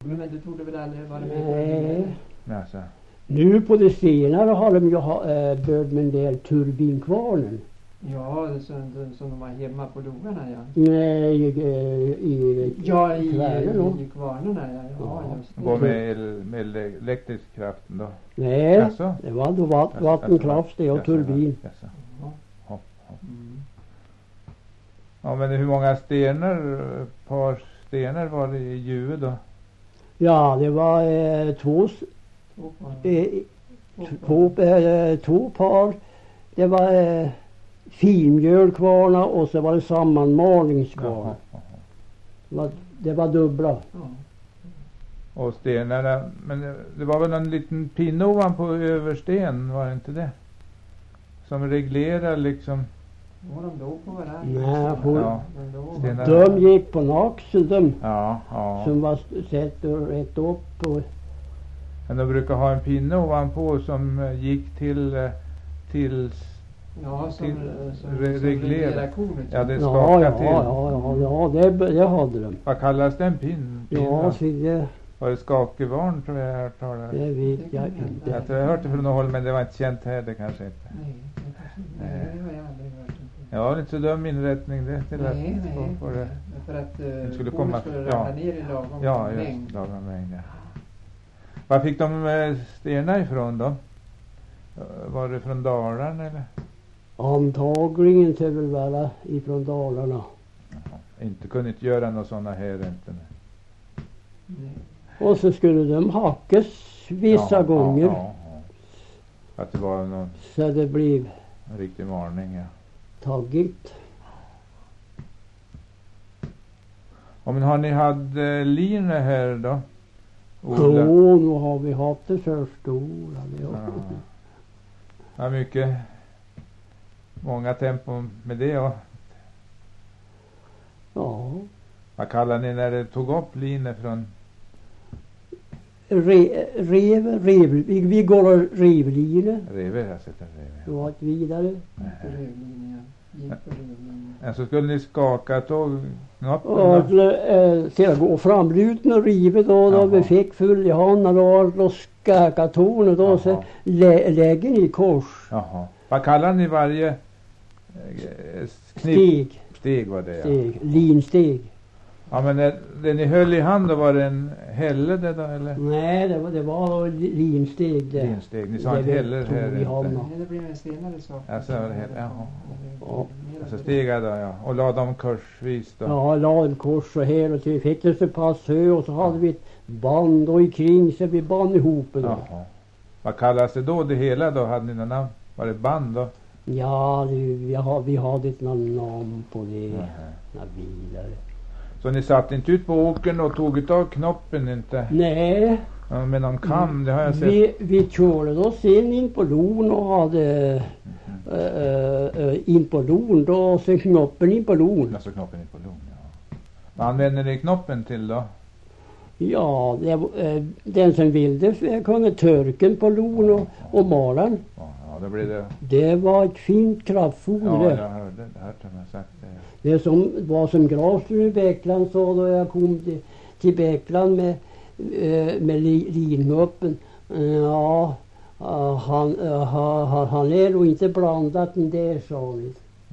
Men du trodde väl aldrig vara med? Nej. Alltså. Nu på det senare har de ju börjat med en del turbinkvarnen. Ja, som de var hemma på logarna, ja. Nej, i kvarnen, ja. Ja, just det. Går med elektrisk kraften då? Nej, alltså? Det var då vattenkraft det och turbin. Alltså. Ja. Ja, men hur många par stenar var det i Juve då? Ja, det var två par. Det var finmjölkvarna och så var det sammanmalningskvarna. Det var dubbla. Ja. Och stenarna, men det var väl en liten pinne ovanpå översten, var det inte det? Som reglerar liksom. Ja, de låg på varandra. Nej, de gick på naxel, de. Ja. Som var sett rätt upp. Men de brukar ha en pinne ovanpå som gick till ja, som reglerar kornet. Ja, det Ja, det hade de. Vad kallas den pinnen? Ja, så det... Var det skakevarn, tror jag hört talas? Det vet jag inte. Jag tror jag hört det från något håll, men det var inte känt här, det kanske inte. Nej, det har jag aldrig hört. Ja, det är inte så dum inrättning det till nej, för det. För att skulle komma ramla ner i lagom mängd. Just lagom mängd, ja. Var fick de stenar ifrån då? Var det från Dalarna eller? Antagligen till väl vara ifrån Dalarna. Jaha. Inte kunnat göra några sådana här inte. Nej. Och så skulle de hackas vissa gånger. Ja. Att det var någon... Så det blev... En riktig varning, ja. Taggigt. Ja, men har ni hade lin här då? Jo, nu har vi haft det första året. Ja, mycket. Många tempo med det, ja. Ja. Vad kallar ni när det tog upp linje från? Vi går och revline. Rever, jag sätter rever. Du har ett vidare. Så skulle ni skaka tog knappen och sedan gå framruten och riva då vi fick full i handen då skaka tornet då så lägger ni kors. Jaha. Vad kallar ni varje Steg var det, ja. Linsteg. Ja, men det ni höll i hand då, var det en hälle det då, eller? Nej, det var linsteg det. Linsteg, ni sa en hälle här. Det blir en senare sak. Alltså, det här, jaha. Alltså stega då, ja. Och la dem korsvis då? Ja, la dem kors och här och till. Fick det så pass hö och så hade vi ett band och ikring så vi band ihop det. Jaha. Vad kallas det då, det hela då? Hade ni någon namn? Var det band då? Ja, vi hade ett namn på det. Vidare. Så ni satt inte ut på åkern och tog av knoppen inte? Nej. Ja, med någon kam, det har jag sett. Vi körde oss in på lon och hade in på lon då och så knoppen in på lon. Alltså knoppen in på lon, ja. Vad använder ni knoppen till då? Ja, den som ville kunde törken på lon och malan. Ja, det blev det. Det var ett fint kraftfoder. Ja, jag hörde det sagt det. Det som var som Grafström i Bäckland sa då jag kom till Bäckland med linmoppen. Ja, han är nog inte blandat med det, sa ni.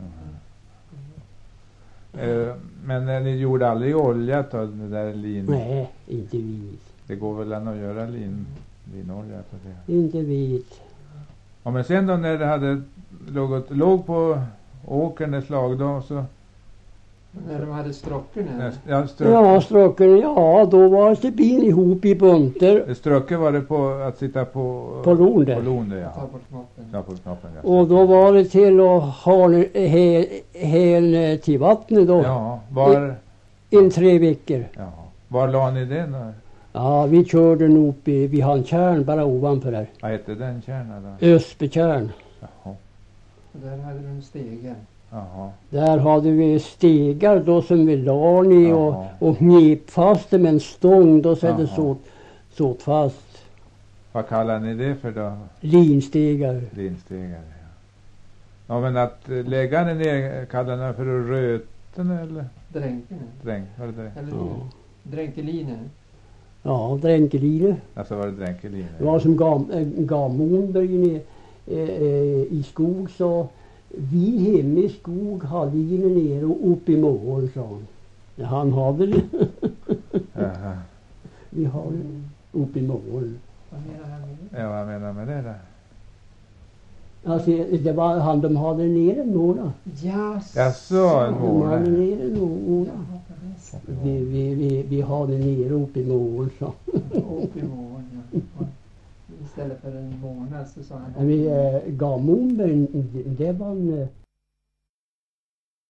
Men ni gjorde aldrig olja på det där lin? Nej, inte vit. Det går väl att göra linolja på det? Inte vit. Ja, men sen då när det hade låg på åkern ett slag då så... När de hade stråcken? Ja, stråcken, ja, då var det bin ihop i bunter. Stråcken var det på att sitta på lon där. På lon där, ja. Ta på knoppen. Ja, på knoppen, ja. Och då var det till att ha hel till vattnet då. Ja, var... In 3 veckor. Ja, var la ni den då? Ja, vi körde nog upp vi har en kärn bara ovanför där. Vad hette den kärnan då? Ösbekärn. Jaha. Och där hade du en stege. Jaha. Där hade vi stegar då som vi la ner och knep fast det med en stång då så det såt fast. Vad kallar ni det för då? Linstegar. Linstegar, ja. Ja, men att lägga den ner kallar ni för röten eller? Dränken. Dränk, var det det? Eller dränkelinen. Ja, Dränkeline. Alltså var det Dränkeline? Det var som Gammonberg i skog, så vi hemma i skog hade ine nere och upp i mål, sa han. Ja, han hade det. Jaha. Vi har det upp i mål. Vad menar han med det? Ja, vad menar med det där? Alltså, det var han, de hade nere en månad. Jaså, en De hade månad. nere en månad. Jaha, på det sättet. Vi hade nere upp i mål, så. Upp i mån, ja. Och istället för en månad så sa han... Men Gammonberg, det var en